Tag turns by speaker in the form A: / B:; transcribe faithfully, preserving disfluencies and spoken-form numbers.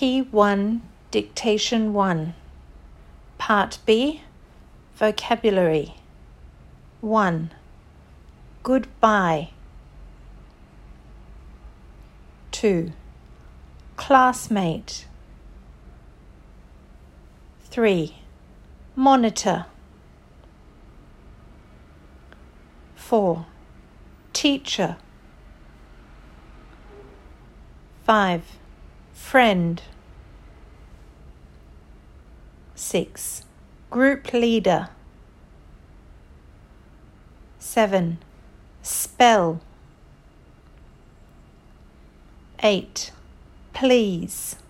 A: Key one, Dictation one. Part B, Vocabulary. one. Goodbye. two. Classmate. three. Monitor. four. Teacher. five. Friend. six. Group leader. seven. Spell. eight. Please.